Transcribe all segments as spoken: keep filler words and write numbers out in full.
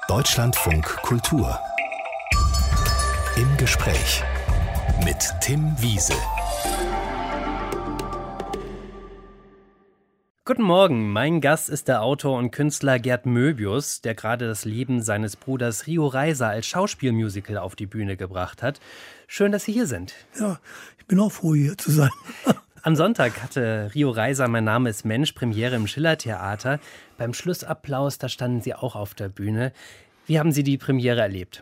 Deutschlandfunk Kultur. Im Gespräch mit Tim Wiese. Guten Morgen, mein Gast ist der Autor und Künstler Gerd Möbius, der gerade das Leben seines Bruders Rio Reiser als Schauspielmusical auf die Bühne gebracht hat. Schön, dass Sie hier sind. Ja, ich bin auch froh, hier zu sein. Am Sonntag hatte Rio Reiser Mein Name ist Mensch Premiere im Schillertheater. Beim Schlussapplaus, da standen Sie auch auf der Bühne. Wie haben Sie die Premiere erlebt?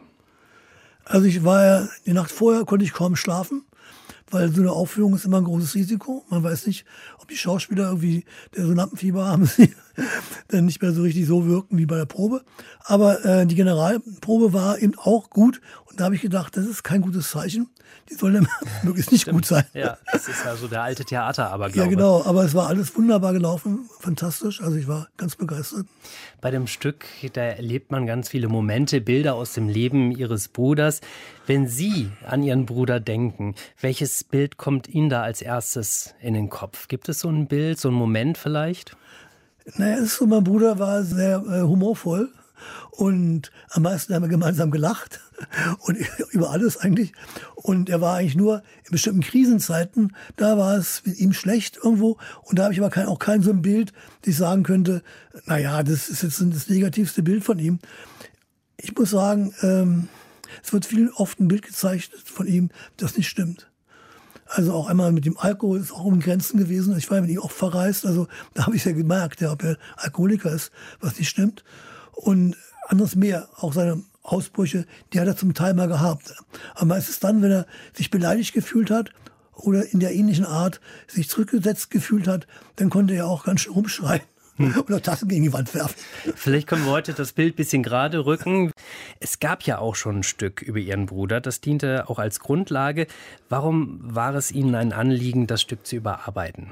Also ich war ja, die Nacht vorher konnte ich kaum schlafen, weil so eine Aufführung ist immer ein großes Risiko. Man weiß nicht, ob die Schauspieler irgendwie der so Lampenfieber haben, sie dann nicht mehr so richtig so wirken wie bei der Probe. Aber äh, die Generalprobe war eben auch gut und da habe ich gedacht, das ist kein gutes Zeichen. Die sollen dann möglichst nicht Stimmt. gut sein. Ja, das ist ja so der alte Theater, aber Ja, genau, aber es war alles wunderbar gelaufen, fantastisch, also ich war ganz begeistert. Bei dem Stück, da erlebt man ganz viele Momente, Bilder aus dem Leben Ihres Bruders. Wenn Sie an Ihren Bruder denken, welches Bild kommt Ihnen da als erstes in den Kopf? Gibt es so ein Bild, so einen Moment vielleicht? Naja, es ist so, mein Bruder war sehr äh, humorvoll und am meisten haben wir gemeinsam gelacht und über alles eigentlich. Und er war eigentlich nur in bestimmten Krisenzeiten, da war es mit ihm schlecht irgendwo und da habe ich aber kein, auch kein so ein Bild, das ich sagen könnte, naja, das ist jetzt das negativste Bild von ihm. Ich muss sagen, ähm, es wird viel oft ein Bild gezeichnet von ihm, das nicht stimmt. Also auch einmal mit dem Alkohol ist auch um Grenzen gewesen. Ich war mit ihm auch verreist, also da habe ich ja gemerkt, ja, ob er Alkoholiker ist, was nicht stimmt. Und anderes mehr, auch seine Ausbrüche, die hat er zum Teil mal gehabt. Aber meistens dann, wenn er sich beleidigt gefühlt hat oder in der ähnlichen Art sich zurückgesetzt gefühlt hat, dann konnte er auch ganz schön rumschreien. Hm. Oder Tassen gegen die Wand werfen. Vielleicht können wir heute das Bild ein bisschen gerade rücken. Es gab ja auch schon ein Stück über Ihren Bruder, das diente auch als Grundlage. Warum war es Ihnen ein Anliegen, das Stück zu überarbeiten?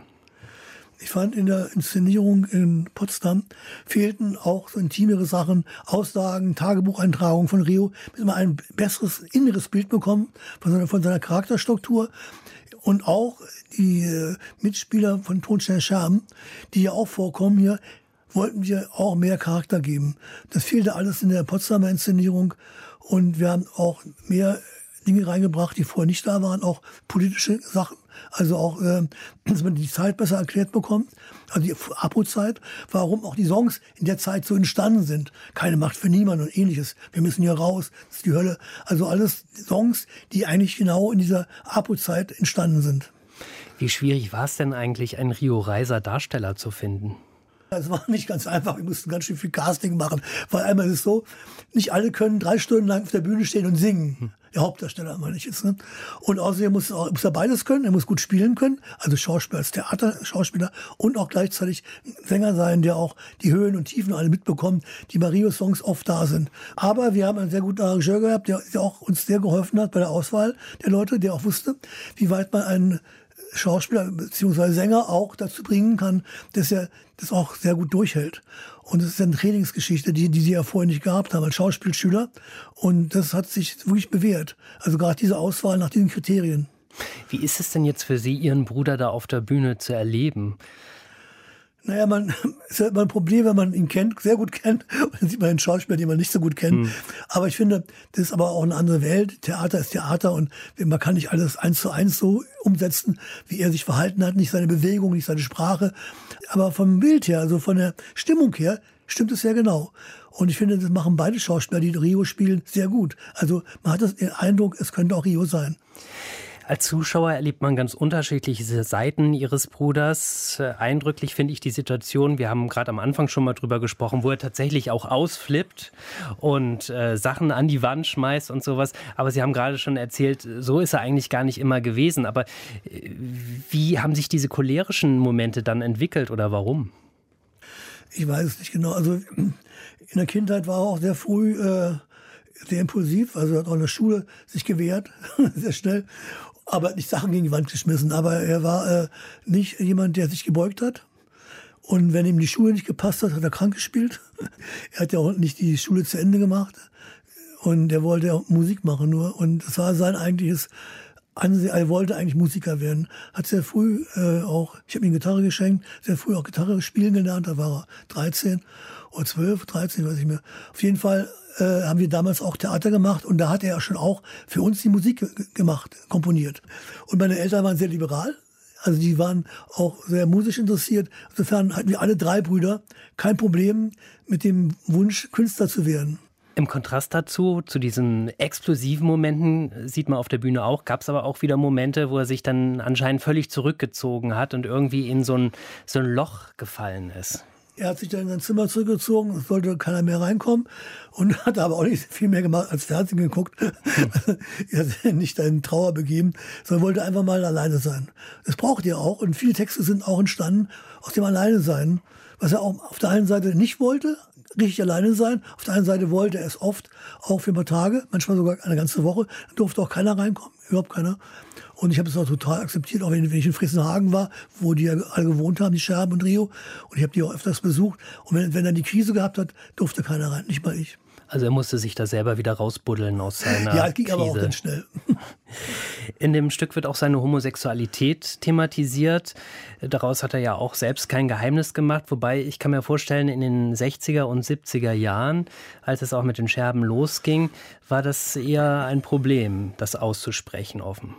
Ich fand, in der Inszenierung in Potsdam fehlten auch so intimere Sachen, Aussagen, Tagebucheintragungen von Rio, bis man ein besseres inneres Bild bekommen von seiner, von seiner Charakterstruktur. Und auch die äh, Mitspieler von Tonstein Scherben, die ja auch vorkommen hier, wollten wir auch mehr Charakter geben. Das fehlte alles in der Potsdamer Inszenierung und wir haben auch mehr Dinge reingebracht, die vorher nicht da waren, auch politische Sachen. Also auch, äh, dass man die Zeit besser erklärt bekommt, also die Apo-Zeit, warum auch die Songs in der Zeit so entstanden sind. Keine Macht für niemanden und ähnliches. Wir müssen hier raus, das ist die Hölle. Also alles Songs, die eigentlich genau in dieser Apo-Zeit entstanden sind. Wie schwierig war es denn eigentlich, einen Rio Reiser Darsteller zu finden? Es war nicht ganz einfach, wir mussten ganz schön viel Casting machen, weil einmal ist es so, nicht alle können drei Stunden lang auf der Bühne stehen und singen. Der Hauptdarsteller meine ich jetzt. Ne? Und außerdem muss, auch, muss er beides können, er muss gut spielen können, also Schauspieler als Theaterschauspieler und auch gleichzeitig ein Sänger sein, der auch die Höhen und Tiefen alle mitbekommt, die bei Rio-Songs oft da sind. Aber wir haben einen sehr guten Arrangeur gehabt, der, der auch uns sehr geholfen hat bei der Auswahl der Leute, der auch wusste, wie weit man einen Schauspieler bzw. Sänger auch dazu bringen kann, dass er das auch sehr gut durchhält. Und es ist eine Trainingsgeschichte, die, die sie ja vorher nicht gehabt haben als Schauspielschüler. Und das hat sich wirklich bewährt. Also gerade diese Auswahl nach diesen Kriterien. Wie ist es denn jetzt für Sie, Ihren Bruder da auf der Bühne zu erleben? Naja, man ist ja immer ein Problem, wenn man ihn kennt, sehr gut kennt. Und dann sieht man einen Schauspieler, den man nicht so gut kennt. Hm. Aber ich finde, das ist aber auch eine andere Welt. Theater ist Theater und man kann nicht alles eins zu eins so umsetzen, wie er sich verhalten hat. Nicht seine Bewegung, nicht seine Sprache. Aber vom Bild her, also von der Stimmung her, stimmt es sehr genau. Und ich finde, das machen beide Schauspieler, die Rio spielen, sehr gut. Also man hat das, den Eindruck, es könnte auch Rio sein. Als Zuschauer erlebt man ganz unterschiedliche Seiten Ihres Bruders. Eindrücklich finde ich die Situation, wir haben gerade am Anfang schon mal drüber gesprochen, wo er tatsächlich auch ausflippt und äh, Sachen an die Wand schmeißt und sowas. Aber Sie haben gerade schon erzählt, so ist er eigentlich gar nicht immer gewesen. Aber äh, wie haben sich diese cholerischen Momente dann entwickelt oder warum? Ich weiß es nicht genau. Also in der Kindheit war er auch sehr früh äh, sehr impulsiv. Also er hat auch in der Schule sich gewehrt, sehr schnell. Aber hat nicht Sachen gegen die Wand geschmissen. Aber er war äh, nicht jemand, der sich gebeugt hat. Und wenn ihm die Schule nicht gepasst hat, hat er krank gespielt. Er hat ja auch nicht die Schule zu Ende gemacht. Und er wollte auch Musik machen nur. Und das war sein eigentliches Ansehen. Er wollte eigentlich Musiker werden. Hat sehr früh äh, auch, ich habe ihm Gitarre geschenkt, sehr früh auch Gitarre spielen gelernt. Da war er dreizehn. oder zwölf, dreizehn, weiß ich mehr. Auf jeden Fall äh, haben wir damals auch Theater gemacht und da hat er schon auch für uns die Musik g- gemacht, komponiert. Und meine Eltern waren sehr liberal. Also die waren auch sehr musisch interessiert. Insofern hatten wir alle drei Brüder kein Problem mit dem Wunsch, Künstler zu werden. Im Kontrast dazu, zu diesen explosiven Momenten, sieht man auf der Bühne auch, gab es aber auch wieder Momente, wo er sich dann anscheinend völlig zurückgezogen hat und irgendwie in so ein, so ein Loch gefallen ist. Er hat sich dann in sein Zimmer zurückgezogen, es sollte keiner mehr reinkommen und hat aber auch nicht viel mehr gemacht als Fernsehen geguckt. Er hat sich nicht in Trauer begeben, sondern wollte einfach mal alleine sein. Das braucht er auch und viele Texte sind auch entstanden aus dem Alleine-Sein, was er auch auf der einen Seite nicht wollte, richtig alleine sein. Auf der einen Seite wollte er es oft, auch für ein paar Tage, manchmal sogar eine ganze Woche. Da durfte auch keiner reinkommen, überhaupt keiner. Und ich habe es auch total akzeptiert, auch wenn, wenn ich in Friesenhagen war, wo die ja alle gewohnt haben, die Scherben und Rio. Und ich habe die auch öfters besucht. Und wenn, wenn er die Krise gehabt hat, durfte keiner rein, nicht mal ich. Also er musste sich da selber wieder rausbuddeln aus seiner Ja, es ging Krise. aber auch ganz schnell. In dem Stück wird auch seine Homosexualität thematisiert. Daraus hat er ja auch selbst kein Geheimnis gemacht. Wobei, ich kann mir vorstellen, in den sechziger und siebziger Jahren, als es auch mit den Scherben losging, war das eher ein Problem, das auszusprechen offen.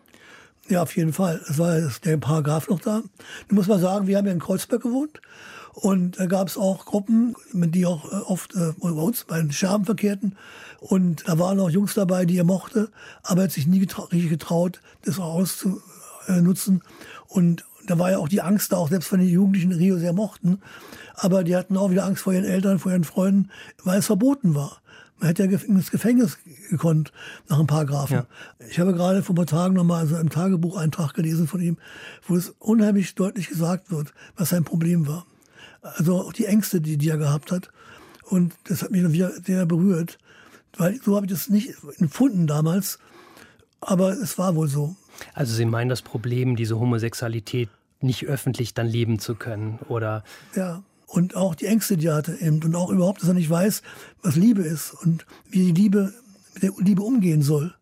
Ja, auf jeden Fall. Es war der Paragraph noch da. Du musst mal sagen, wir haben ja in Kreuzberg gewohnt. Und da gab es auch Gruppen, die auch oft äh, bei uns bei den Scherben verkehrten. Und da waren auch Jungs dabei, die er mochte. Aber er hat sich nie getra- richtig getraut, das auch auszunutzen. Und da war ja auch die Angst da, auch selbst wenn die Jugendlichen Rio sehr mochten. Aber die hatten auch wieder Angst vor ihren Eltern, vor ihren Freunden, weil es verboten war. Man hätte ja ins Gefängnis gekonnt nach einem Paragraphen. Ja. Ich habe gerade vor ein paar Tagen nochmal also einen Tagebucheintrag gelesen von ihm, wo es unheimlich deutlich gesagt wird, was sein Problem war. Also auch die Ängste, die, die er gehabt hat. Und das hat mich wieder sehr berührt. Weil so habe ich das nicht empfunden damals. Aber es war wohl so. Also Sie meinen das Problem, diese Homosexualität nicht öffentlich dann leben zu können, oder? Ja, und auch die Ängste, die er hatte eben. Und auch überhaupt, dass er nicht weiß, was Liebe ist und wie die Liebe mit der Liebe umgehen soll.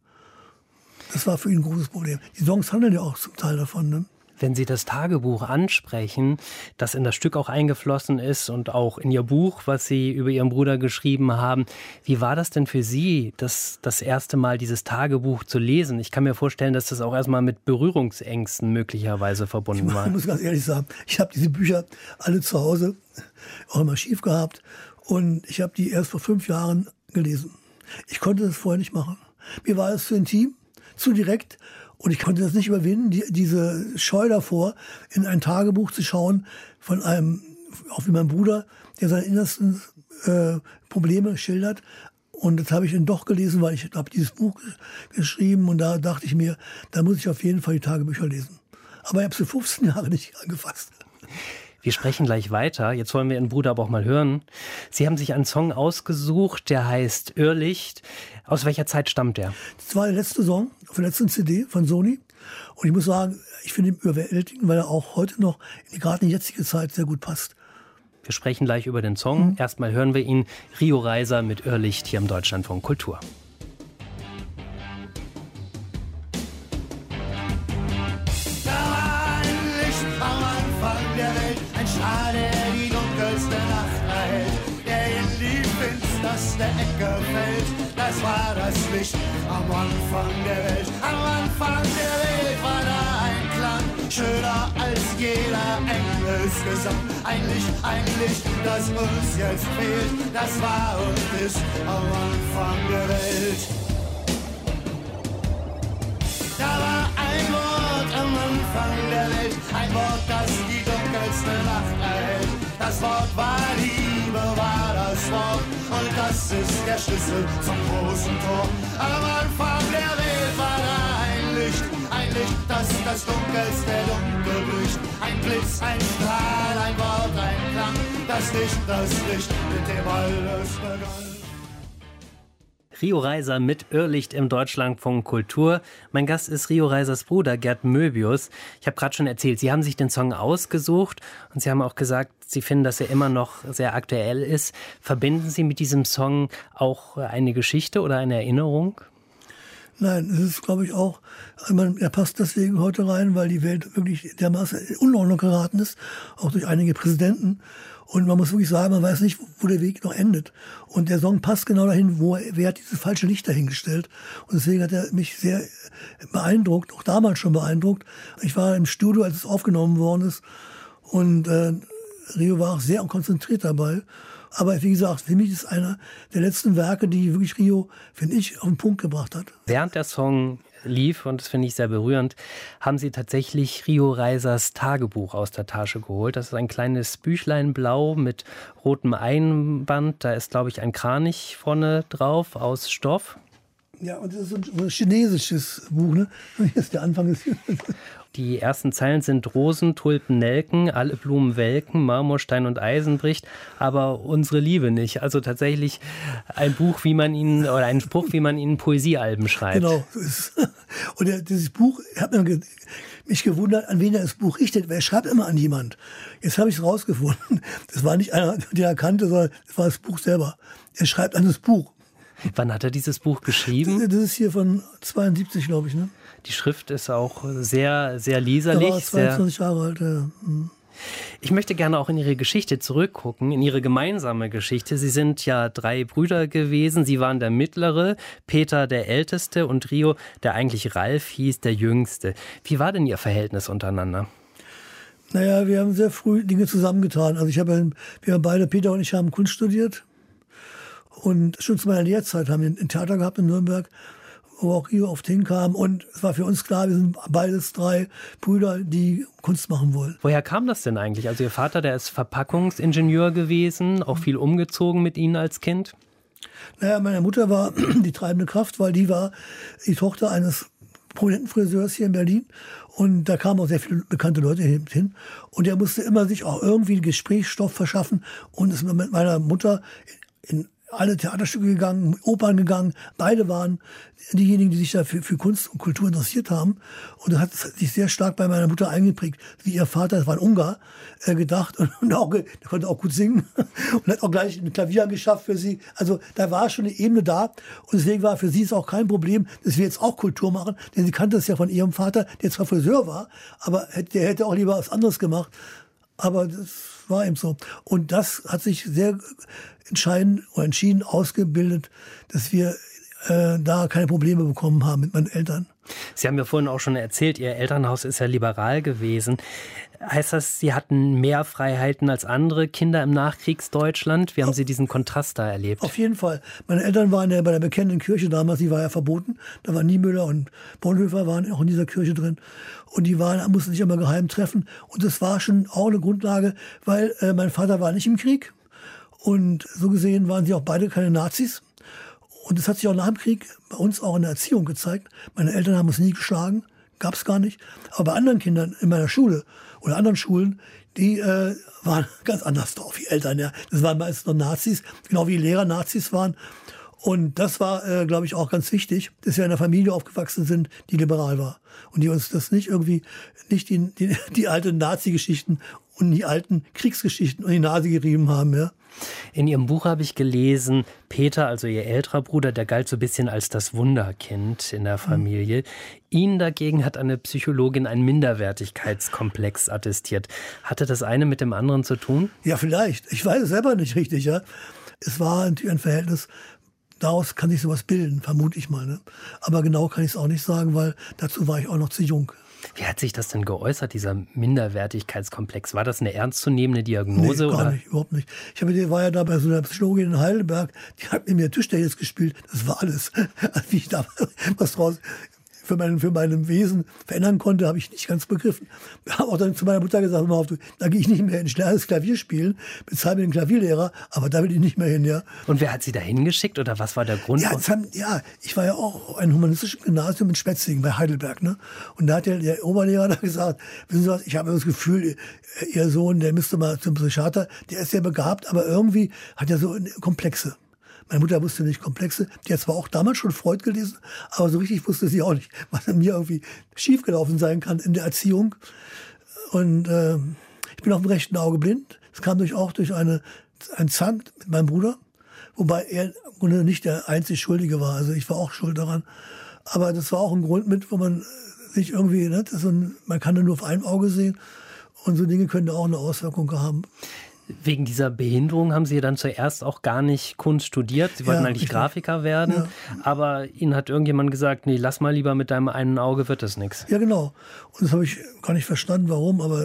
Das war für ihn ein großes Problem. Die Songs handeln ja auch zum Teil davon, ne? Wenn Sie das Tagebuch ansprechen, das in das Stück auch eingeflossen ist und auch in Ihr Buch, was Sie über Ihren Bruder geschrieben haben, wie war das denn für Sie, das, das erste Mal dieses Tagebuch zu lesen? Ich kann mir vorstellen, dass das auch erstmal mit Berührungsängsten möglicherweise verbunden war. Ich muss ganz ehrlich sagen, ich habe diese Bücher alle zu Hause auch immer schief gehabt und ich habe die erst vor fünf Jahren gelesen. Ich konnte das vorher nicht machen. Mir war es zu intim, zu direkt. Und ich konnte das nicht überwinden, die, diese Scheu davor, in ein Tagebuch zu schauen von einem, auch wie mein Bruder, der seine innersten äh, Probleme schildert. Und das habe ich dann doch gelesen, weil ich habe dieses Buch geschrieben und da dachte ich mir, da muss ich auf jeden Fall die Tagebücher lesen. Aber ich habe sie fünfzehn Jahre nicht angefasst. Wir sprechen gleich weiter. Jetzt wollen wir Ihren Bruder aber auch mal hören. Sie haben sich einen Song ausgesucht, der heißt Irrlicht. Aus welcher Zeit stammt der? Das war der letzte Song auf der letzten C D von Sony. Und ich muss sagen, ich finde ihn überwältigend, weil er auch heute noch in die gerade in die jetzige Zeit sehr gut passt. Wir sprechen gleich über den Song. Mhm. Erstmal hören wir ihn. Rio Reiser mit Irrlicht hier im Deutschlandfunk Kultur. Der Ecke fällt, das war das Licht am Anfang der Welt. Am Anfang der Welt war da ein Klang, schöner als jeder Engelsgesang. Ein Licht, ein Licht, das uns jetzt fehlt, das war und ist am Anfang der Welt. Da war ein Wort am Anfang der Welt, ein Wort, das die dunkelste Nacht erhält. Das Wort war Liebe, war das Wort, und das ist der Schlüssel zum großen Tor. Am Anfang der Welt war da ein Licht, ein Licht, das das Dunkelste dunkel bricht. Ein Blitz, ein Strahl, ein Wort, ein Klang, das Licht, das Licht, mit dem alles begann. Rio Reiser mit Irrlicht im Deutschlandfunk Kultur. Mein Gast ist Rio Reisers Bruder Gerd Möbius. Ich habe gerade schon erzählt, Sie haben sich den Song ausgesucht und Sie haben auch gesagt, Sie finden, dass er immer noch sehr aktuell ist. Verbinden Sie mit diesem Song auch eine Geschichte oder eine Erinnerung? Nein, es ist, glaube ich, auch, ich meine, er passt deswegen heute rein, weil die Welt wirklich dermaßen in Unordnung geraten ist, auch durch einige Präsidenten. Und man muss wirklich sagen, man weiß nicht, wo der Weg noch endet. Und der Song passt genau dahin, wo er, wer hat dieses falsche Licht dahingestellt. Und deswegen hat er mich sehr beeindruckt, auch damals schon beeindruckt. Ich war im Studio, als es aufgenommen worden ist. Und äh, Rio war auch sehr konzentriert dabei. Aber wie gesagt, für mich ist einer der letzten Werke, die wirklich Rio, finde ich, auf den Punkt gebracht hat. Während der Song lief, und das finde ich sehr berührend, haben Sie tatsächlich Rio Reisers Tagebuch aus der Tasche geholt. Das ist ein kleines Büchlein blau mit rotem Einband. Da ist, glaube ich, ein Kranich vorne drauf aus Stoff. Ja, und das ist ein chinesisches Buch, ne? Hier ist der Anfang. Die ersten Zeilen sind Rosen, Tulpen, Nelken, alle Blumen welken, Marmorstein und Eisen bricht, aber unsere Liebe nicht. Also tatsächlich ein Buch, wie man ihn, oder ein Spruch, wie man ihn Poesiealben schreibt. Genau, so ist es. Und der, dieses Buch, ich habe mich gewundert, an wen er das Buch richtet, weil er schreibt immer an jemand. Jetzt habe ich es rausgefunden. Das war nicht einer, den er kannte, sondern das war das Buch selber. Er schreibt an das Buch. Wann hat er dieses Buch geschrieben? Das ist hier von zweiundsiebzig, glaube ich, ne? Die Schrift ist auch sehr, sehr leserlich. Er war zweiundzwanzig Jahre alt, ja. Hm. Ich möchte gerne auch in Ihre Geschichte zurückgucken, in Ihre gemeinsame Geschichte. Sie sind ja drei Brüder gewesen. Sie waren der Mittlere, Peter der Älteste und Rio, der eigentlich Ralf hieß, der Jüngste. Wie war denn Ihr Verhältnis untereinander? Naja, wir haben sehr früh Dinge zusammengetan. Also ich habe, wir haben beide, Peter und ich, haben Kunst studiert. Und schon zu meiner Lehrzeit haben wir ein Theater gehabt in Nürnberg, wo auch Rio oft hinkam. Und es war für uns klar, wir sind beides drei Brüder, die Kunst machen wollen. Woher kam das denn eigentlich? Also Ihr Vater, der ist Verpackungsingenieur gewesen, auch viel umgezogen mit Ihnen als Kind? Naja, meine Mutter war die treibende Kraft, weil die war die Tochter eines prominenten Friseurs hier in Berlin. Und da kamen auch sehr viele bekannte Leute hin. Und er musste immer sich auch irgendwie Gesprächsstoff verschaffen und ist mit meiner Mutter in alle Theaterstücke gegangen, Opern gegangen. Beide waren diejenigen, die sich da für, für Kunst und Kultur interessiert haben. Und das hat sich sehr stark bei meiner Mutter eingeprägt. Wie ihr Vater, das war ein Ungar, äh, gedacht. Und, und auch, der konnte auch gut singen. Und hat auch gleich ein Klavier geschafft für sie. Also da war schon eine Ebene da. Und deswegen war für sie es auch kein Problem, dass wir jetzt auch Kultur machen. Denn sie kannte es ja von ihrem Vater, der zwar Friseur war, aber der hätte auch lieber was anderes gemacht. Aber das war eben so. Und das hat sich sehr entscheidend oder entschieden ausgebildet, dass wir äh, da keine Probleme bekommen haben mit meinen Eltern. Sie haben ja vorhin auch schon erzählt, Ihr Elternhaus ist ja liberal gewesen. Heißt das, Sie hatten mehr Freiheiten als andere Kinder im Nachkriegsdeutschland? Wie haben Sie diesen Kontrast da erlebt? Auf jeden Fall. Meine Eltern waren ja bei der bekennenden Kirche damals, die war ja verboten. Da waren Niemöller und Bonhoeffer waren auch in dieser Kirche drin. Und die waren, mussten sich immer geheim treffen. Und das war schon auch eine Grundlage, weil äh, mein Vater war nicht im Krieg. Und so gesehen waren sie auch beide keine Nazis. Und das hat sich auch nach dem Krieg bei uns auch in der Erziehung gezeigt. Meine Eltern haben uns nie geschlagen, gab es gar nicht. Aber bei anderen Kindern in meiner Schule oder anderen Schulen, die äh, waren ganz anders drauf, die Eltern. Ja. Das waren meistens noch Nazis, genau wie die Lehrer Nazis waren. Und das war, äh, glaube ich, auch ganz wichtig, dass wir in einer Familie aufgewachsen sind, die liberal war. Und die uns das nicht irgendwie, nicht die, die, die alten Nazi-Geschichten und die alten Kriegsgeschichten und die Nase gerieben haben, ja. In Ihrem Buch habe ich gelesen, Peter, also Ihr älterer Bruder, der galt so ein bisschen als das Wunderkind in der Familie. Mhm. Ihnen dagegen hat eine Psychologin einen Minderwertigkeitskomplex attestiert. Hatte das eine mit dem anderen zu tun? Ja, vielleicht. Ich weiß es selber nicht richtig, ja. Es war natürlich ein Verhältnis, daraus kann sich sowas bilden, vermute ich mal. Ne? Aber genau kann ich es auch nicht sagen, weil dazu war ich auch noch zu jung. Wie hat sich das denn geäußert, dieser Minderwertigkeitskomplex? War das eine ernstzunehmende Diagnose? Nee, gar oder? nicht, überhaupt nicht. Ich habe, war ja da bei so einer Psychologin in Heidelberg, die hat mit mir Tischtennis gespielt. Das war alles. Also wie ich da was draus für mein, für mein Wesen verändern konnte, habe ich nicht ganz begriffen. Ich habe auch dann zu meiner Mutter gesagt, mal auf, da gehe ich nicht mehr ins Klavier spielen, bezahle mir den Klavierlehrer, aber da will ich nicht mehr hin, ja. Und wer hat Sie da hingeschickt oder was war der Grund? Ja, haben, ja, ich war ja auch auf einem humanistischen Gymnasium in Spetzingen bei Heidelberg, ne? Und da hat der, der Oberlehrer da gesagt, wissen Sie was, ich habe das Gefühl, Ihr Sohn, der müsste mal zum Psychiater, der ist sehr begabt, aber irgendwie hat er so Komplexe. Meine Mutter wusste nicht Komplexe. Die hat zwar auch damals schon Freud gelesen, aber so richtig wusste sie auch nicht, was an mir irgendwie schiefgelaufen sein kann in der Erziehung. Und äh, ich bin auf dem rechten Auge blind. Das kam durch, auch durch eine, einen Zank mit meinem Bruder, wobei er im Grunde nicht der einzig Schuldige war. Also ich war auch schuld daran. Aber das war auch ein Grund mit, wo man sich irgendwie, ne, das ist so ein, man kann nur auf einem Auge sehen und so Dinge können da auch eine Auswirkung haben. Wegen dieser Behinderung haben Sie dann zuerst auch gar nicht Kunst studiert. Sie wollten ja, eigentlich Grafiker werden, ja. aber Ihnen hat irgendjemand gesagt, nee, lass mal lieber mit deinem einen Auge, wird das nichts. Ja, genau. Und das habe ich gar nicht verstanden, warum, aber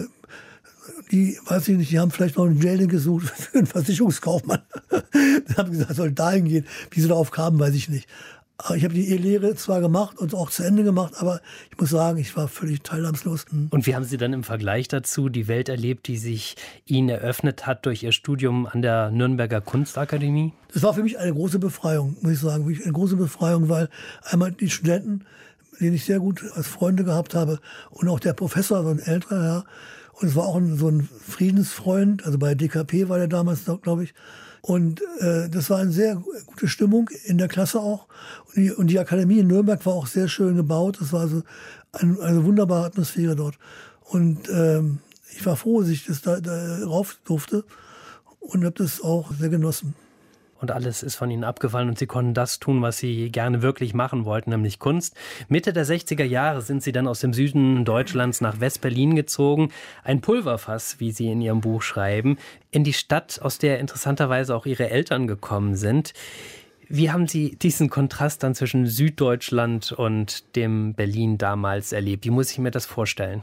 die, weiß ich nicht, die haben vielleicht noch einen Jail gesucht für einen Versicherungskaufmann. Die haben gesagt, soll dahin gehen. Wie sie darauf kamen, weiß ich nicht. Ich habe die E-Lehre zwar gemacht und auch zu Ende gemacht, aber ich muss sagen, ich war völlig teilnahmslos. Und wie haben Sie dann im Vergleich dazu die Welt erlebt, die sich Ihnen eröffnet hat durch Ihr Studium an der Nürnberger Kunstakademie? Das war für mich eine große Befreiung, muss ich sagen. Wirklich eine große Befreiung, weil einmal die Studenten, den ich sehr gut als Freunde gehabt habe, und auch der Professor, so ein älterer Herr, und es war auch ein, so ein Friedensfreund, also bei D K P war der damals, glaube ich. Und äh, das war eine sehr gute Stimmung in der Klasse auch. Und die, und die Akademie in Nürnberg war auch sehr schön gebaut. Das war also ein, eine wunderbare Atmosphäre dort. Und ähm, ich war froh, dass ich das da, da rauf durfte und habe das auch sehr genossen. Und alles ist von Ihnen abgefallen und Sie konnten das tun, was Sie gerne wirklich machen wollten, nämlich Kunst. Mitte der sechziger Jahre sind Sie dann aus dem Süden Deutschlands nach West-Berlin gezogen. Ein Pulverfass, wie Sie in Ihrem Buch schreiben, in die Stadt, aus der interessanterweise auch Ihre Eltern gekommen sind. Wie haben Sie diesen Kontrast dann zwischen Süddeutschland und dem Berlin damals erlebt? Wie muss ich mir das vorstellen?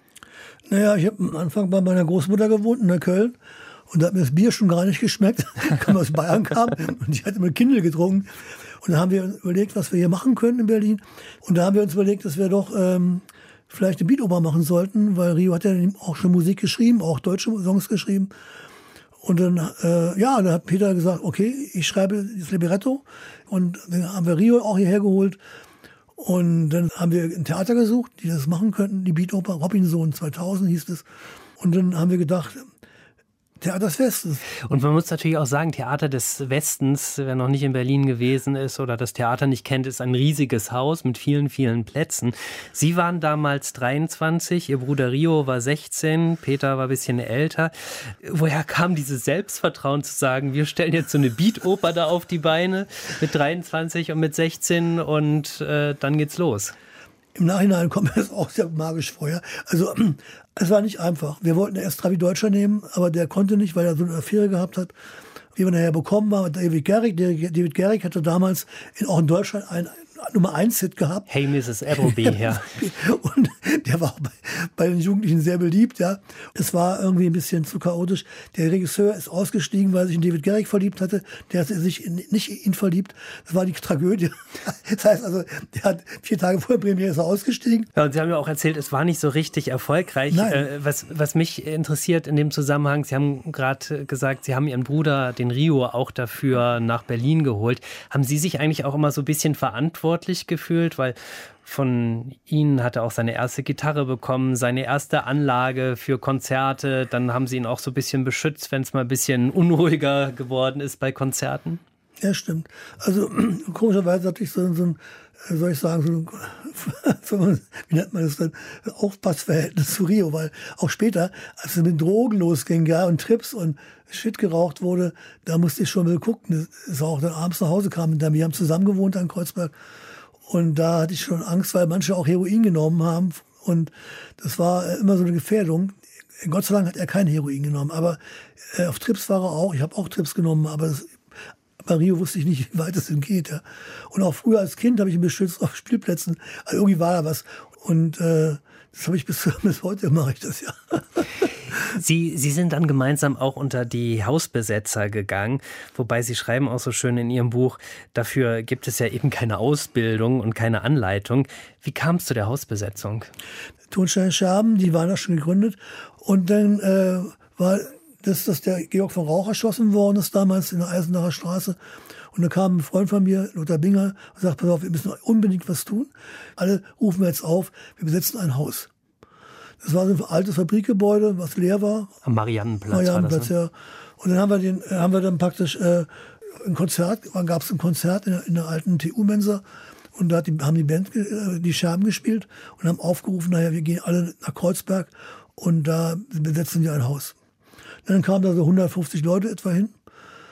Naja, ich habe am Anfang bei meiner Großmutter gewohnt in der Köln. Und da hat mir das Bier schon gar nicht geschmeckt. Kam aus Bayern kam und ich hatte immer Kindle getrunken. Und da haben wir überlegt, was wir hier machen können in Berlin. Und da haben wir uns überlegt, dass wir doch ähm, vielleicht eine Beatoper machen sollten, weil Rio hat ja auch schon Musik geschrieben, auch deutsche Songs geschrieben. Und dann, äh, ja, da hat Peter gesagt, okay, ich schreibe das Libretto. Und dann haben wir Rio auch hierher geholt. Und dann haben wir ein Theater gesucht, die das machen könnten, die Beatoper. Robinson zweitausend hieß es. Und dann haben wir gedacht, Theater des Westens. Und man muss natürlich auch sagen, Theater des Westens, wer noch nicht in Berlin gewesen ist oder das Theater nicht kennt, ist ein riesiges Haus mit vielen, vielen Plätzen. Sie waren damals dreiundzwanzig, Ihr Bruder Rio war sechzehn, Peter war ein bisschen älter. Woher kam dieses Selbstvertrauen zu sagen, wir stellen jetzt so eine Beatoper da auf die Beine mit dreiundzwanzig und mit sechzehn und äh, dann geht's los? Im Nachhinein kommt mir das auch sehr magisch vor. Ja? Also es war nicht einfach. Wir wollten erst Travi Deutscher nehmen, aber der konnte nicht, weil er so eine Affäre gehabt hat. Wie wir nachher bekommen haben, David Garrick. David Garrick hatte damals in, auch in Deutschland einen Nummer eins Hit gehabt. Hey Missus Appleby, ja. Und der war auch bei, bei den Jugendlichen sehr beliebt, ja. Es war irgendwie ein bisschen zu chaotisch. Der Regisseur ist ausgestiegen, weil er sich in David Garrick verliebt hatte. Der hat sich in, nicht in ihn verliebt. Das war die Tragödie. Das heißt also, der hat vier Tage vor der Premiere ist er ausgestiegen. Ja, und Sie haben ja auch erzählt, es war nicht so richtig erfolgreich. Nein. Äh, was, was mich interessiert in dem Zusammenhang, Sie haben gerade gesagt, Sie haben Ihren Bruder, den Rio, auch dafür nach Berlin geholt. Haben Sie sich eigentlich auch immer so ein bisschen verantwortlich gefühlt, weil von Ihnen hat er auch seine erste Gitarre bekommen, seine erste Anlage für Konzerte. Dann haben Sie ihn auch so ein bisschen beschützt, wenn es mal ein bisschen unruhiger geworden ist bei Konzerten. Ja, stimmt. Also komischerweise hatte ich so, so ein, soll ich sagen, so ein, wie nennt man das dann, Aufpassverhältnis zu Rio, weil auch später, als es mit Drogen losging, ja, und Trips und Shit geraucht wurde, da musste ich schon mal gucken. Das ist auch dann abends nach Hause kam. Wir haben zusammen gewohnt an Kreuzberg. Und da hatte ich schon Angst, weil manche auch Heroin genommen haben. Und das war immer so eine Gefährdung. Gott sei Dank hat er kein Heroin genommen. Aber äh, auf Trips war er auch. Ich habe auch Trips genommen. Aber das, bei Rio wusste ich nicht, wie weit es denn geht. Ja. Und auch früher als Kind habe ich ihn beschützt auf Spielplätzen. Also irgendwie war da was. Und äh, das habe ich bis, bis heute, mache ich das ja. Sie, Sie sind dann gemeinsam auch unter die Hausbesetzer gegangen, wobei Sie schreiben auch so schön in Ihrem Buch, dafür gibt es ja eben keine Ausbildung und keine Anleitung. Wie kam es zu der Hausbesetzung? Tonstein Scherben, die waren da schon gegründet. Und dann äh, war das, dass der Georg von Rauch erschossen worden ist, damals in der Eisenacher Straße. Und da kam ein Freund von mir, Lothar Binger, und sagt, pass auf, wir müssen unbedingt was tun. Alle rufen wir jetzt auf, wir besetzen ein Haus. Das war so ein altes Fabrikgebäude, was leer war. Am Mariannenplatz, Mariannenplatz, war das, ne? Ja. Und dann haben wir, den, haben wir dann praktisch äh, ein Konzert, dann gab es ein Konzert in der, in der alten T U-Mensa. Und da hat die, haben die Band äh, die Scherben gespielt und haben aufgerufen, naja, wir gehen alle nach Kreuzberg und da besetzen wir ein Haus. Dann kamen da so hundertfünfzig Leute etwa hin.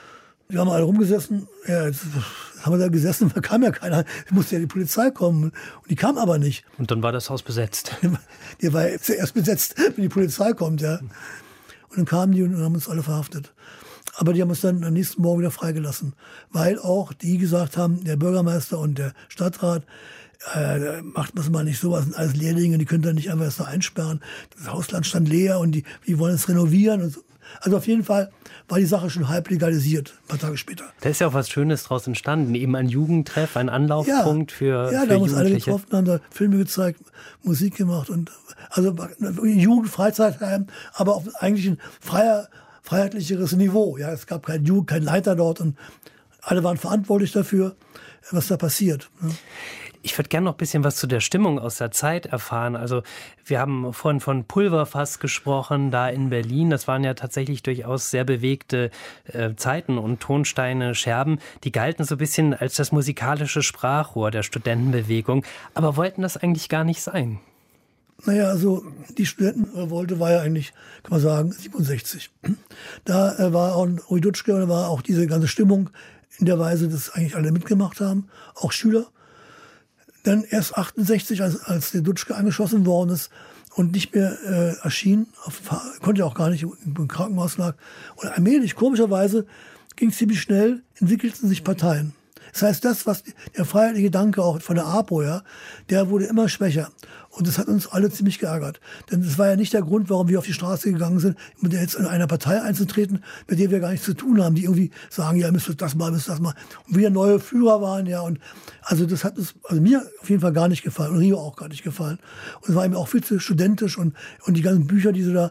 Wir haben alle rumgesessen, ja, jetzt haben wir da gesessen, da kam ja keiner, es musste ja die Polizei kommen und die kam aber nicht. Und dann war das Haus besetzt. Die war ja zuerst besetzt, wenn die Polizei kommt, ja. Und dann kamen die und haben uns alle verhaftet. Aber die haben uns dann am nächsten Morgen wieder freigelassen, weil auch die gesagt haben, der Bürgermeister und der Stadtrat, äh, macht man mal nicht sowas, sind alles Lehrlinge, die können da nicht einfach erst so einsperren. Das Hausland stand leer und die, die wollen es renovieren und so. Also auf jeden Fall war die Sache schon halb legalisiert, ein paar Tage später. Da ist ja auch was Schönes draus entstanden, eben ein Jugendtreff, ein Anlaufpunkt ja, für, ja, für da haben uns alle Jugendliche. getroffen, haben da Filme gezeigt, Musik gemacht und also Jugend, Freizeitheim, aber auch eigentlich ein freier, freiheitlicheres Niveau. Ja, es gab keinen Jugend, keinen Leiter dort und alle waren verantwortlich dafür, was da passiert. Ne? Ich würde gerne noch ein bisschen was zu der Stimmung aus der Zeit erfahren. Also wir haben vorhin von Pulverfass gesprochen, da in Berlin. Das waren ja tatsächlich durchaus sehr bewegte äh, Zeiten und Tonsteine, Scherben, die galten so ein bisschen als das musikalische Sprachrohr der Studentenbewegung, aber wollten das eigentlich gar nicht sein. Naja, also die Studentenrevolte war ja eigentlich, kann man sagen, siebenundsechzig. Da äh, war auch Rudi Dutschke und da war auch diese ganze Stimmung in der Weise, dass eigentlich alle mitgemacht haben, auch Schüler. Dann erst achtundsechzig, als, als der Dutschke angeschossen worden ist und nicht mehr äh, erschien, auf, konnte auch gar nicht, im Krankenhaus lag. Und allmählich, komischerweise, ging es ziemlich schnell, entwickelten sich Parteien. Das heißt, das, was der freiheitliche Gedanke auch von der APO, ja, der wurde immer schwächer. Und das hat uns alle ziemlich geärgert. Denn das war ja nicht der Grund, warum wir auf die Straße gegangen sind, mit der jetzt in einer Partei einzutreten, mit der wir gar nichts zu tun haben, die irgendwie sagen, ja, müsst ihr das mal, müsst ihr das mal. Und wir neue Führer waren, ja. Und also das hat uns, also mir auf jeden Fall gar nicht gefallen und Rio auch gar nicht gefallen. Und es war ihm auch viel zu studentisch und, und die ganzen Bücher, die sie da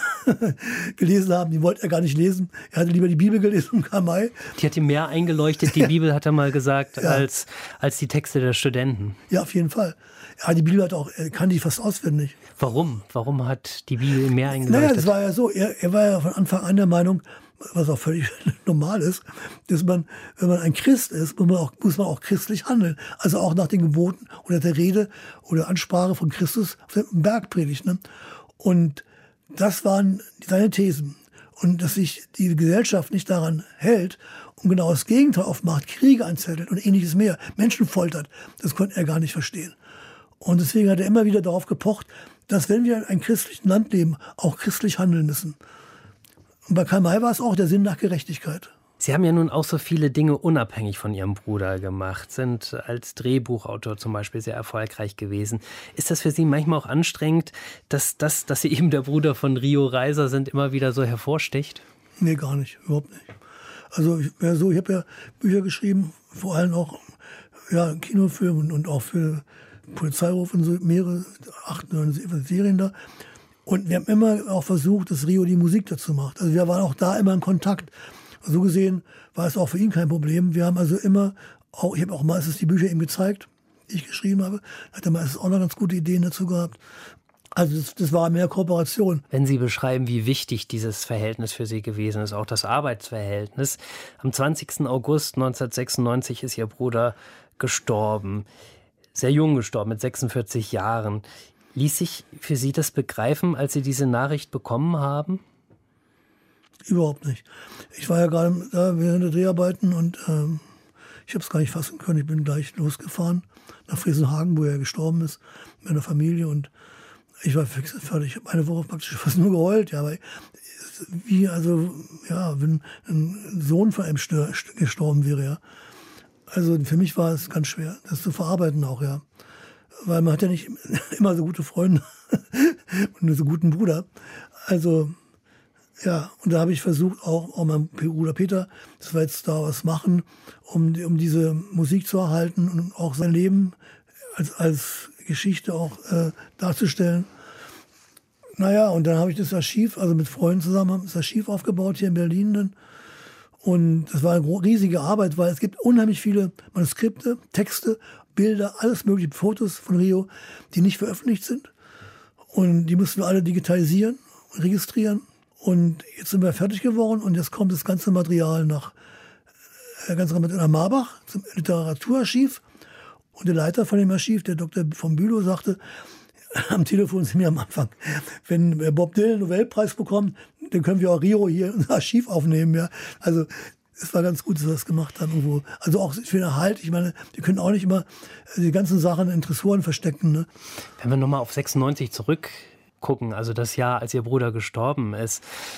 gelesen haben, die wollte er gar nicht lesen. Er hatte lieber die Bibel gelesen und Karl May. Die hat ihm mehr eingeleuchtet, die Ja. Bibel, hat er mal gesagt, Ja. als, als die Texte der Studenten. Ja, auf jeden Fall. Ja, die Bibel hat auch, er kann die fast auswendig. Warum? Warum hat die Bibel ihm mehr Naja, eingeleuchtet? das war ja so, er, er war ja von Anfang an der Meinung, was auch völlig normal ist, dass man, wenn man ein Christ ist, muss man auch, muss man auch christlich handeln. Also auch nach den Geboten oder der Rede oder Ansprache von Christus auf dem Bergpredigt. Ne? Und das waren seine Thesen. Und dass sich die Gesellschaft nicht daran hält und genau das Gegenteil aufmacht, Kriege anzettelt und ähnliches mehr, Menschen foltert, das konnte er gar nicht verstehen. Und deswegen hat er immer wieder darauf gepocht, dass wenn wir in einem christlichen Land leben, auch christlich handeln müssen. Und bei Karl May war es auch der Sinn nach Gerechtigkeit. Sie haben ja nun auch so viele Dinge unabhängig von Ihrem Bruder gemacht, sind als Drehbuchautor zum Beispiel sehr erfolgreich gewesen. Ist das für Sie manchmal auch anstrengend, dass, dass, dass Sie eben der Bruder von Rio Reiser sind, immer wieder so hervorsticht? Nee, gar nicht, überhaupt nicht. Also ich, ja, so, ich habe ja Bücher geschrieben, vor allem auch ja, Kinofilme und, und auch für Polizeiruf und so, mehrere, acht, neun Serien da. Und wir haben immer auch versucht, dass Rio die Musik dazu macht. Also wir waren auch da immer in Kontakt. So gesehen war es auch für ihn kein Problem. Wir haben also immer, auch, ich habe auch meistens die Bücher ihm gezeigt, die ich geschrieben habe. Hat er meistens auch noch ganz gute Ideen dazu gehabt. Also das, das war mehr Kooperation. Wenn Sie beschreiben, wie wichtig dieses Verhältnis für Sie gewesen ist, auch das Arbeitsverhältnis. Am zwanzigsten August neunzehnhundertsechsundneunzig ist Ihr Bruder gestorben. Sehr jung gestorben, mit sechsundvierzig Jahren. Ließ sich für Sie das begreifen, als Sie diese Nachricht bekommen haben? Überhaupt nicht. Ich war ja gerade da während der Dreharbeiten und ähm, ich habe es gar nicht fassen können. Ich bin gleich losgefahren nach Friesenhagen, wo er gestorben ist, mit meiner Familie. Und ich war fix und fertig. Ich habe eine Woche praktisch fast nur geheult. Ja, weil wie, also, ja, wenn ein Sohn von einem gestorben wäre, ja. Also für mich war es ganz schwer, das zu verarbeiten auch, ja. Weil man hat ja nicht immer so gute Freunde und so guten Bruder. Also, ja, und da habe ich versucht, auch, auch mein Bruder Peter, dass wir jetzt da was machen, um, um diese Musik zu erhalten und auch sein Leben als, als Geschichte auch äh, darzustellen. Naja, und dann habe ich das Archiv, also mit Freunden zusammen, haben das Archiv aufgebaut hier in Berlin dann. Und das war eine riesige Arbeit, weil es gibt unheimlich viele Manuskripte, Texte, Bilder, alles mögliche, Fotos von Rio, die nicht veröffentlicht sind. Und die mussten wir alle digitalisieren, registrieren. Und jetzt sind wir fertig geworden und jetzt kommt das ganze Material nach, äh, ganz nach Marbach zum Literaturarchiv. Und der Leiter von dem Archiv, der Doktor von Bülow, sagte am Telefon zu mir am Anfang, wenn Bob Dylan einen Nobelpreis bekommt, dann können wir auch Rio hier in unser Archiv aufnehmen. Ja. Also es war ganz gut, dass wir das gemacht haben irgendwo. Also auch für den Erhalt. Ich meine, wir können auch nicht immer die ganzen Sachen in Tresoren verstecken. Ne? Wenn wir nochmal auf sechsundneunzig zurückgucken, also das Jahr, als Ihr Bruder gestorben ist.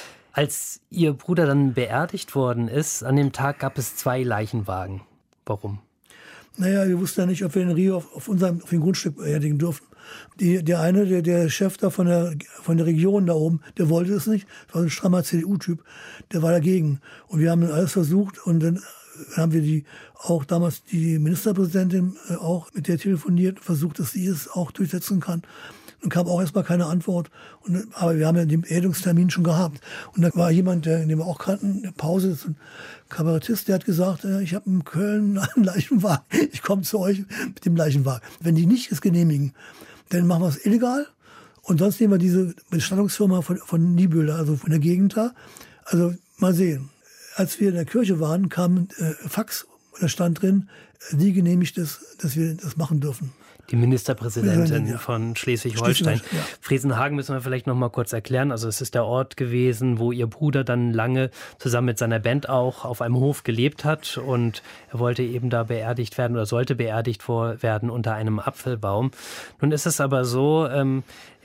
Als Ihr Bruder dann beerdigt worden ist, an dem Tag gab es zwei Leichenwagen. Warum? Naja, wir wussten ja nicht, ob wir in Rio auf, auf unserem auf dem Grundstück beerdigen durften. Die, der eine, der, der Chef da von der, von der Region da oben, der wollte es nicht. Das war ein strammer C D U-Typ, der war dagegen. Und wir haben dann alles versucht und dann haben wir die auch damals die Ministerpräsidentin äh, auch mit der telefoniert, versucht, dass sie es auch durchsetzen kann. Und kam auch erstmal keine Antwort. Und, aber wir haben ja den Beerdigungstermin schon gehabt. Und da war jemand, der, den wir auch kannten, in der Pause, ist ein Kabarettist, der hat gesagt, äh, ich habe in Köln einen Leichenwagen, ich komme zu euch mit dem Leichenwagen. Wenn die nicht es genehmigen, dann machen wir es illegal. Und sonst nehmen wir diese Bestattungsfirma von, von Niebüller, also von der Gegend da. Also mal sehen. Als wir in der Kirche waren, kam äh, Fax, da stand drin, äh, die genehmigt es, dass wir das machen dürfen. Die Ministerpräsidentin ja. von Schleswig-Holstein. Schleswig, ja. Fresenhagen müssen wir vielleicht noch mal kurz erklären. Also es ist der Ort gewesen, wo Ihr Bruder dann lange zusammen mit seiner Band auch auf einem Hof gelebt hat. Und er wollte eben da beerdigt werden oder sollte beerdigt werden unter einem Apfelbaum. Nun ist es aber so, ähm,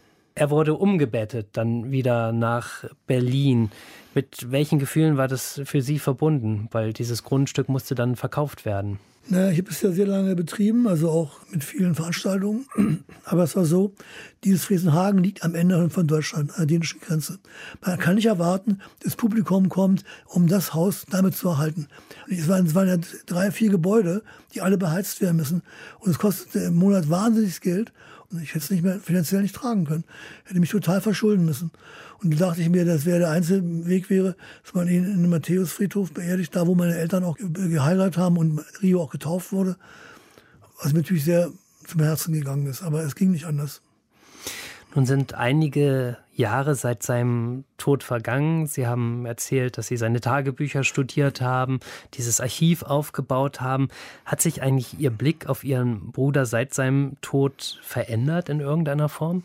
er wurde umgebettet dann wieder nach Berlin. Mit welchen Gefühlen war das für Sie verbunden? Weil dieses Grundstück musste dann verkauft werden. Naja, ich habe es ja sehr lange betrieben, also auch mit vielen Veranstaltungen. Aber es war so, dieses Fresenhagen liegt am Ende von Deutschland, an der dänischen Grenze. Man kann nicht erwarten, dass das Publikum kommt, um das Haus damit zu erhalten. Es waren, es waren ja drei, vier Gebäude, die alle beheizt werden müssen. Und es kostete im Monat wahnsinniges Geld. Und ich hätte es nicht mehr finanziell nicht tragen können. Ich hätte mich total verschulden müssen. Und da dachte ich mir, das wäre der einzige Weg wäre, dass man ihn in den Matthäusfriedhof beerdigt, da wo meine Eltern auch geheiratet haben und Rio auch getauft wurde. Was mir natürlich sehr zum Herzen gegangen ist. Aber es ging nicht anders. Nun sind einige Jahre seit seinem Tod vergangen. Sie haben erzählt, dass Sie seine Tagebücher studiert haben, dieses Archiv aufgebaut haben. Hat sich eigentlich Ihr Blick auf Ihren Bruder seit seinem Tod verändert in irgendeiner Form?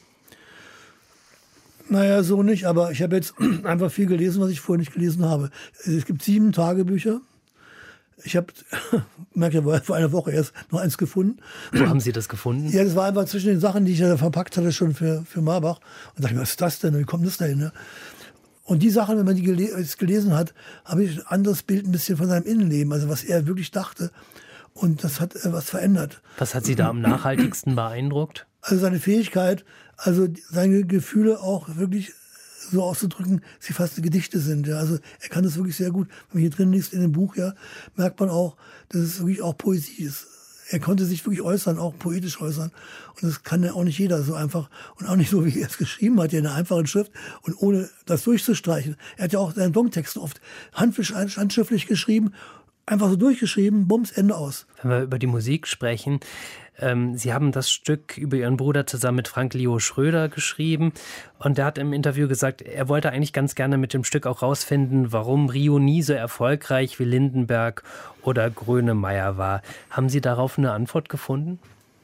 Naja, so nicht, aber ich habe jetzt einfach viel gelesen, was ich vorher nicht gelesen habe. Es gibt sieben Tagebücher. Ich habe, merke ja, vor einer Woche erst noch eins gefunden. Wo haben Sie das gefunden? Ja, das war einfach zwischen den Sachen, die ich ja verpackt hatte schon für, für Marbach. Und dachte ich mir, was ist das denn? Wie kommt das dahin? Ne? Und die Sachen, wenn man die gele- gelesen hat, habe ich ein anderes Bild ein bisschen von seinem Innenleben, also was er wirklich dachte. Und das hat äh, was verändert. Was hat Sie da am nachhaltigsten beeindruckt? Also seine Fähigkeit, also seine Gefühle auch wirklich so auszudrücken, dass sie fast Gedichte sind. Ja. Also er kann das wirklich sehr gut. Wenn man hier drin liest in dem Buch, ja, merkt man auch, dass es wirklich auch Poesie ist. Er konnte sich wirklich äußern, auch poetisch äußern. Und das kann ja auch nicht jeder so einfach. Und auch nicht so, wie er es geschrieben hat, in einer einfachen Schrift und ohne das durchzustreichen. Er hat ja auch seinen Songtext oft handschriftlich geschrieben, einfach so durchgeschrieben, bums, Ende aus. Wenn wir über die Musik sprechen, ähm, Sie haben das Stück über Ihren Bruder zusammen mit Frank Leo Schröder geschrieben und der hat im Interview gesagt, er wollte eigentlich ganz gerne mit dem Stück auch rausfinden, warum Rio nie so erfolgreich wie Lindenberg oder Grönemeyer war. Haben Sie darauf eine Antwort gefunden?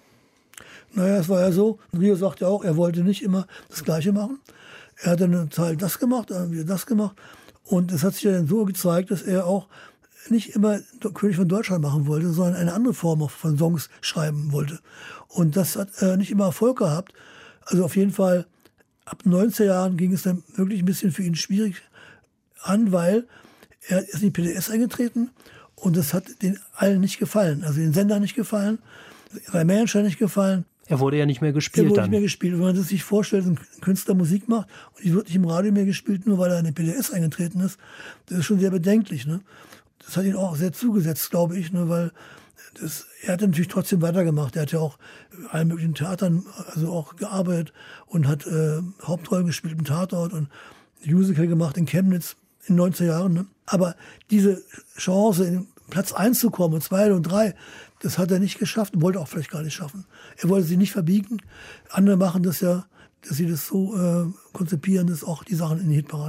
Naja, es war ja so, Rio sagt ja auch, er wollte nicht immer das Gleiche machen. Er hat dann eine Zeit das gemacht, dann wieder das gemacht und es hat sich ja dann so gezeigt, dass er auch nicht immer König von Deutschland machen wollte, sondern eine andere Form von Songs schreiben wollte. Und das hat äh, nicht immer Erfolg gehabt. Also auf jeden Fall, ab neunzehn Jahren ging es dann wirklich ein bisschen für ihn schwierig an, weil er ist in die P D S eingetreten und das hat den allen nicht gefallen. Also den Sendern nicht gefallen, Ray Meyenstein nicht gefallen. Er wurde ja nicht mehr gespielt. Er wurde dann. nicht mehr gespielt. Wenn man das sich vorstellt, ein Künstler Musik macht und die wird nicht im Radio mehr gespielt, nur weil er in die P D S eingetreten ist, das ist schon sehr bedenklich, ne? Das hat ihn auch sehr zugesetzt, glaube ich, ne, weil das, er hat natürlich trotzdem weitergemacht. Er hat ja auch in allen möglichen Theatern also auch gearbeitet und hat äh, Hauptrollen gespielt im Tatort und Musical gemacht in Chemnitz in neunzehn Jahren. Ne? Aber diese Chance, in Platz eins zu kommen und zwei und drei, das hat er nicht geschafft und wollte auch vielleicht gar nicht schaffen. Er wollte sie nicht verbiegen. Andere machen das ja, dass sie das so äh, konzipieren, dass auch die Sachen in die Hitparaden kommen.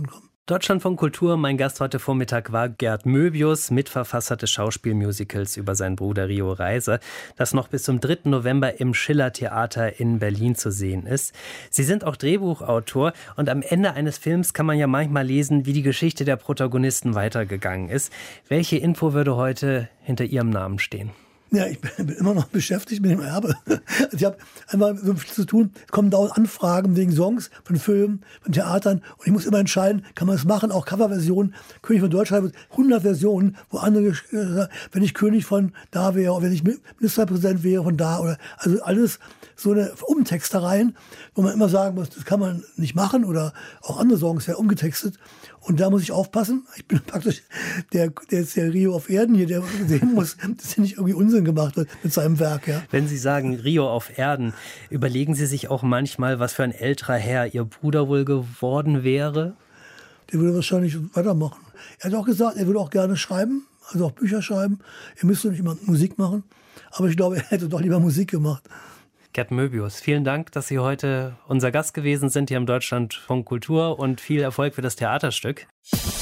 Deutschlandfunk Kultur, mein Gast heute Vormittag war Gerd Möbius, Mitverfasser des Schauspielmusicals über seinen Bruder Rio Reiser, das noch bis zum dritten November im Schiller-Theater in Berlin zu sehen ist. Sie sind auch Drehbuchautor und am Ende eines Films kann man ja manchmal lesen, wie die Geschichte der Protagonisten weitergegangen ist. Welche Info würde heute hinter Ihrem Namen stehen? Ja, ich bin immer noch beschäftigt mit dem Erbe. Also ich habe einfach so viel zu tun. Es kommen dauernd Anfragen wegen Songs, von Filmen, von Theatern. Und ich muss immer entscheiden, kann man das machen, auch Coverversionen. König von Deutschland, hundert Versionen, wo andere, wenn ich König von da wäre, oder wenn ich Ministerpräsident wäre von da, oder also alles so eine Umtextereien, wo man immer sagen muss, das kann man nicht machen, oder auch andere Songs werden umgetextet. Und da muss ich aufpassen. Ich bin praktisch der, der ist der Rio auf Erden hier, der sehen muss, dass hier nicht irgendwie Unsinn gemacht wird mit seinem Werk. Ja. Wenn Sie sagen Rio auf Erden, überlegen Sie sich auch manchmal, was für ein älterer Herr Ihr Bruder wohl geworden wäre? Der würde wahrscheinlich weitermachen. Er hat auch gesagt, er würde auch gerne schreiben, also auch Bücher schreiben. Er müsste nicht immer Musik machen. Aber ich glaube, er hätte doch lieber Musik gemacht. Gerd Möbius, vielen Dank, dass Sie heute unser Gast gewesen sind hier im Deutschlandfunk Kultur und viel Erfolg für das Theaterstück.